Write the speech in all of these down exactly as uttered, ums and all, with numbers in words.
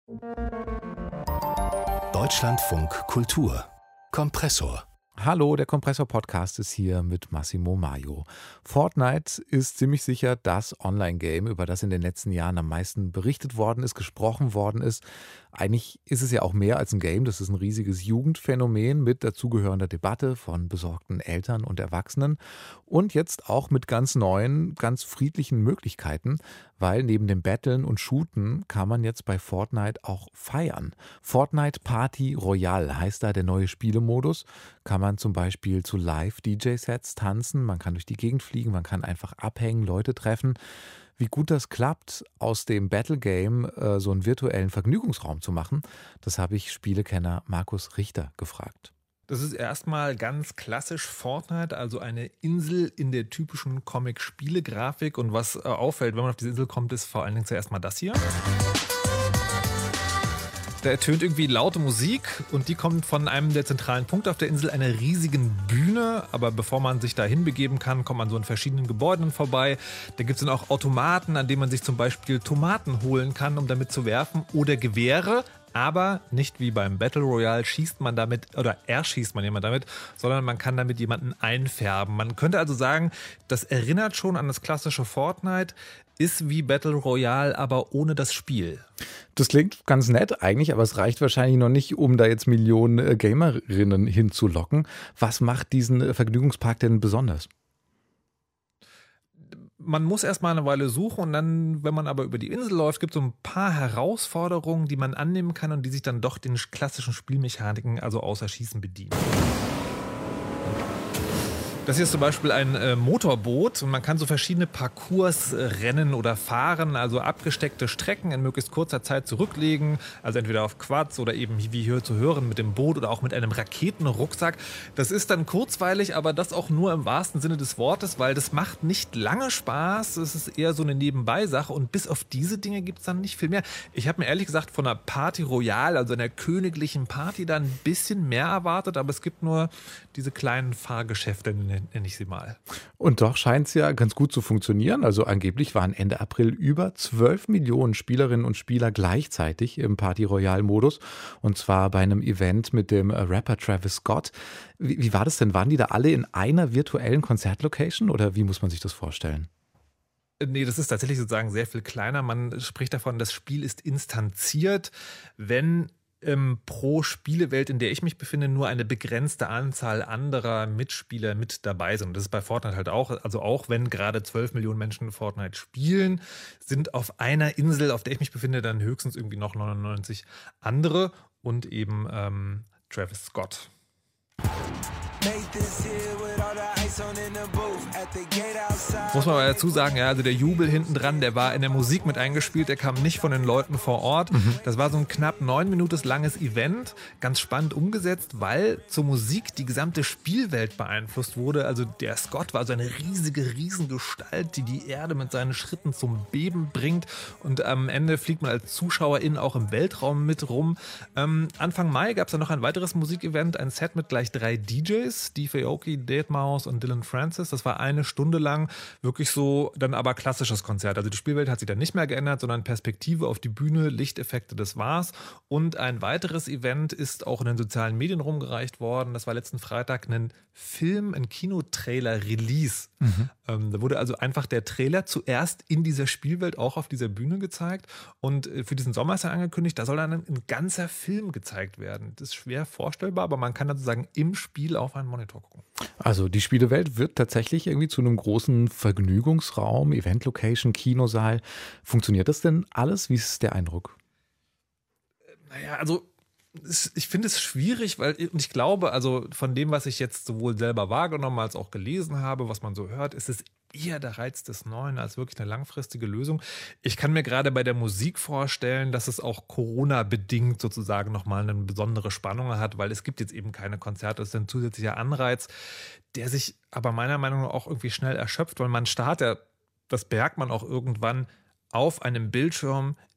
Deutschlandfunk Kultur Kompressor. Hallo, der Kompressor-Podcast ist hier mit Massimo Maio. Fortnite ist ziemlich sicher das Online-Game, über das in den letzten Jahren am meisten berichtet worden ist, gesprochen worden ist. Eigentlich ist es ja auch mehr als ein Game, das ist ein riesiges Jugendphänomen mit dazugehörender Debatte von besorgten Eltern und Erwachsenen und jetzt auch mit ganz neuen, ganz friedlichen Möglichkeiten, weil neben dem Battlen und Shooten kann man jetzt bei Fortnite auch feiern. Fortnite Party Royale heißt da der neue Spielemodus, kann man zum Beispiel zu Live-D J-Sets tanzen, man kann durch die Gegend fliegen, man kann einfach abhängen, Leute treffen. Wie gut das klappt, aus dem Battle-Game äh, so einen virtuellen Vergnügungsraum zu machen, das habe ich Spielekenner Markus Richter gefragt. Das ist erstmal ganz klassisch Fortnite, also eine Insel in der typischen Comic-Spiele-Grafik. Und was äh, auffällt, wenn man auf diese Insel kommt, ist vor allen Dingen zuerst mal das hier. Da ertönt irgendwie laute Musik und die kommt von einem der zentralen Punkte auf der Insel, einer riesigen Bühne. Aber bevor man sich da hinbegeben kann, kommt man so in verschiedenen Gebäuden vorbei. Da gibt es dann auch Automaten, an denen man sich zum Beispiel Tomaten holen kann, um damit zu werfen, oder Gewehre. Aber nicht wie beim Battle Royale schießt man damit oder erschießt man jemand damit, sondern man kann damit jemanden einfärben. Man könnte also sagen, das erinnert schon an das klassische Fortnite, ist wie Battle Royale, aber ohne das Spiel. Das klingt ganz nett eigentlich, aber es reicht wahrscheinlich noch nicht, um da jetzt Millionen Gamerinnen hinzulocken. Was macht diesen Vergnügungspark denn besonders? Man muss erstmal eine Weile suchen und dann, wenn man aber über die Insel läuft, gibt es so ein paar Herausforderungen, die man annehmen kann und die sich dann doch den klassischen Spielmechaniken, also außer Schießen, bedienen. Das hier ist zum Beispiel ein äh, Motorboot und man kann so verschiedene Parcours äh, rennen oder fahren, also abgesteckte Strecken in möglichst kurzer Zeit zurücklegen, also entweder auf Quads oder eben wie hier zu hören mit dem Boot oder auch mit einem Raketenrucksack. Das ist dann kurzweilig, aber das auch nur im wahrsten Sinne des Wortes, weil das macht nicht lange Spaß, es ist eher so eine Nebenbei-Sache und bis auf diese Dinge gibt es dann nicht viel mehr. Ich habe mir ehrlich gesagt von einer Party Royale, also einer königlichen Party, da ein bisschen mehr erwartet, aber es gibt nur diese kleinen Fahrgeschäfte, nenne ich sie mal. Und doch scheint es ja ganz gut zu funktionieren. Also angeblich waren Ende April über zwölf Millionen Spielerinnen und Spieler gleichzeitig im Party Royale-Modus. Und zwar bei einem Event mit dem Rapper Travis Scott. Wie, wie war das denn? Waren die da alle in einer virtuellen Konzertlocation oder wie muss man sich das vorstellen? Nee, das ist tatsächlich sozusagen sehr viel kleiner. Man spricht davon, das Spiel ist instanziert, wenn Ähm, pro Spielewelt, in der ich mich befinde, nur eine begrenzte Anzahl anderer Mitspieler mit dabei sind. Das ist bei Fortnite halt auch. Also auch wenn gerade zwölf Millionen Menschen Fortnite spielen, sind auf einer Insel, auf der ich mich befinde, dann höchstens irgendwie noch neunundneunzig andere und eben ähm, Travis Scott. Muss man aber dazu sagen, ja, also der Jubel hinten dran, der war in der Musik mit eingespielt, der kam nicht von den Leuten vor Ort. Mhm. Das war so ein knapp neun Minuten langes Event, ganz spannend umgesetzt, weil zur Musik die gesamte Spielwelt beeinflusst wurde. Also der Scott war so eine riesige Riesengestalt, die die Erde mit seinen Schritten zum Beben bringt und am Ende fliegt man als Zuschauerin auch im Weltraum mit rum. Ähm, Anfang Mai gab es dann noch ein weiteres Musikevent, ein Set mit gleich drei D Js, Steve Aoki, Deadmau five und Dillon Francis. Das war eine Stunde lang wirklich so dann aber klassisches Konzert. Also die Spielwelt hat sich dann nicht mehr geändert, sondern Perspektive auf die Bühne, Lichteffekte, das war's. Und ein weiteres Event ist auch in den sozialen Medien rumgereicht worden. Das war letzten Freitag ein Film, ein Kinotrailer-Release. Mhm. Ähm, da wurde also einfach der Trailer zuerst in dieser Spielwelt auch auf dieser Bühne gezeigt. Und für diesen Sommer ist ja angekündigt, da soll dann ein ganzer Film gezeigt werden. Das ist schwer vorstellbar, aber man kann dann sozusagen im Spiel auf einen Monitor gucken. Also die Spielewelt wird tatsächlich irgendwie zu einem großen Vergnügungsraum, Event-Location, Kinosaal. Funktioniert das denn alles? Wie ist der Eindruck? Naja, also ich finde es schwierig, weil ich glaube, also von dem, was ich jetzt sowohl selber wahrgenommen als auch gelesen habe, was man so hört, ist es eher der Reiz des Neuen als wirklich eine langfristige Lösung. Ich kann mir gerade bei der Musik vorstellen, dass es auch Corona-bedingt sozusagen nochmal eine besondere Spannung hat, weil es gibt jetzt eben keine Konzerte. Das ist ein zusätzlicher Anreiz, der sich aber meiner Meinung nach auch irgendwie schnell erschöpft, weil man startet, das merkt man auch irgendwann, auf einem Bildschirm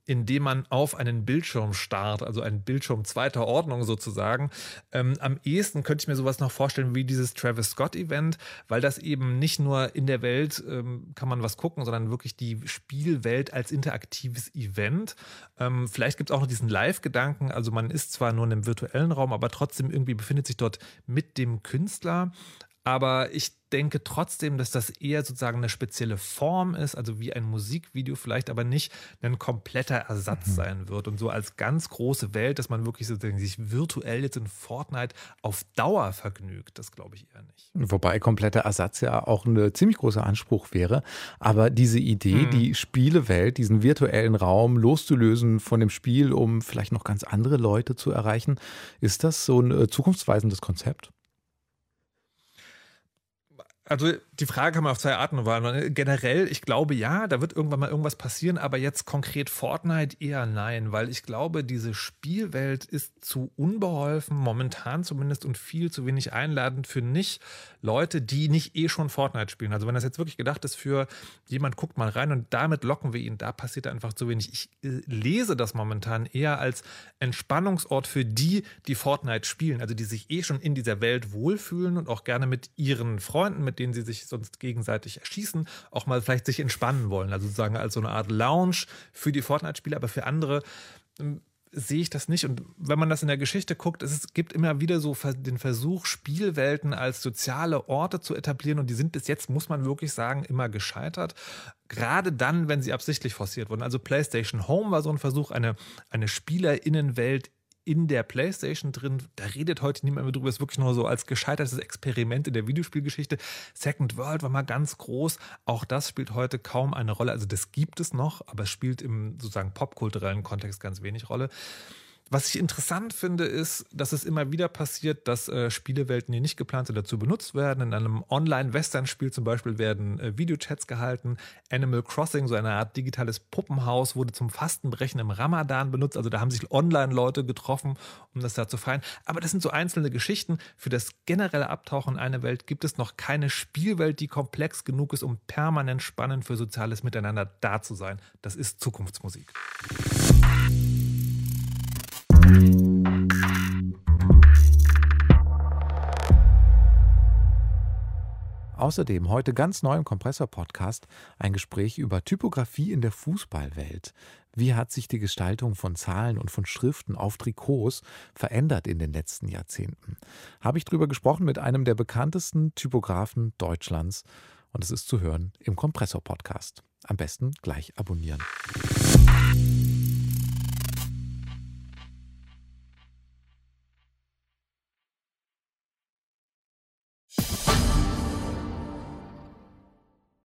indem man auf einen Bildschirm starrt, also einen Bildschirm zweiter Ordnung sozusagen. Ähm, am ehesten könnte ich mir sowas noch vorstellen wie dieses Travis Scott-Event, weil das eben nicht nur in der Welt ähm, kann man was gucken, sondern wirklich die Spielwelt als interaktives Event. Ähm, vielleicht gibt es auch noch diesen Live-Gedanken, also man ist zwar nur in einem virtuellen Raum, aber trotzdem irgendwie befindet sich dort mit dem Künstler. Aber ich denke trotzdem, dass das eher sozusagen eine spezielle Form ist, also wie ein Musikvideo vielleicht, aber nicht ein kompletter Ersatz mhm. sein wird. Und so als ganz große Welt, dass man wirklich sozusagen sich virtuell jetzt in Fortnite auf Dauer vergnügt, das glaube ich eher nicht. Wobei kompletter Ersatz ja auch ein ziemlich großer Anspruch wäre. Aber diese Idee, mhm. die Spielewelt, diesen virtuellen Raum loszulösen von dem Spiel, um vielleicht noch ganz andere Leute zu erreichen, ist das so ein zukunftsweisendes Konzept? Also die Frage kann man auf zwei Arten beantworten. Generell, ich glaube ja, da wird irgendwann mal irgendwas passieren, aber jetzt konkret Fortnite eher nein, weil ich glaube, diese Spielwelt ist zu unbeholfen, momentan zumindest, und viel zu wenig einladend für nicht Leute, die nicht eh schon Fortnite spielen. Also wenn das jetzt wirklich gedacht ist für jemand, guckt mal rein und damit locken wir ihn, da passiert einfach zu wenig. Ich äh, lese das momentan eher als Entspannungsort für die, die Fortnite spielen, also die sich eh schon in dieser Welt wohlfühlen und auch gerne mit ihren Freunden, mit denen sie sich sonst gegenseitig erschießen, auch mal vielleicht sich entspannen wollen. Also sozusagen als so eine Art Lounge für die Fortnite-Spieler, aber für andere ähm, sehe ich das nicht. Und wenn man das in der Geschichte guckt, es gibt immer wieder so den Versuch, Spielwelten als soziale Orte zu etablieren, und die sind bis jetzt, muss man wirklich sagen, immer gescheitert. Gerade dann, wenn sie absichtlich forciert wurden. Also PlayStation Home war so ein Versuch, eine, eine SpielerInnenwelt in der PlayStation drin. Da redet heute niemand mehr drüber. Ist wirklich nur so als gescheitertes Experiment in der Videospielgeschichte. Second World war mal ganz groß. Auch das spielt heute kaum eine Rolle. Also das gibt es noch, aber es spielt im sozusagen popkulturellen Kontext ganz wenig Rolle. Was ich interessant finde, ist, dass es immer wieder passiert, dass äh, Spielewelten, die nicht geplant sind, dazu benutzt werden. In einem Online-Western-Spiel zum Beispiel werden äh, Videochats gehalten. Animal Crossing, so eine Art digitales Puppenhaus, wurde zum Fastenbrechen im Ramadan benutzt. Also da haben sich Online-Leute getroffen, um das da zu feiern. Aber das sind so einzelne Geschichten. Für das generelle Abtauchen in eine Welt gibt es noch keine Spielwelt, die komplex genug ist, um permanent spannend für soziales Miteinander da zu sein. Das ist Zukunftsmusik. Außerdem heute ganz neu im Kompressor-Podcast ein Gespräch über Typografie in der Fußballwelt. Wie hat sich die Gestaltung von Zahlen und von Schriften auf Trikots verändert in den letzten Jahrzehnten? Habe ich drüber gesprochen mit einem der bekanntesten Typografen Deutschlands, und es ist zu hören im Kompressor-Podcast. Am besten gleich abonnieren.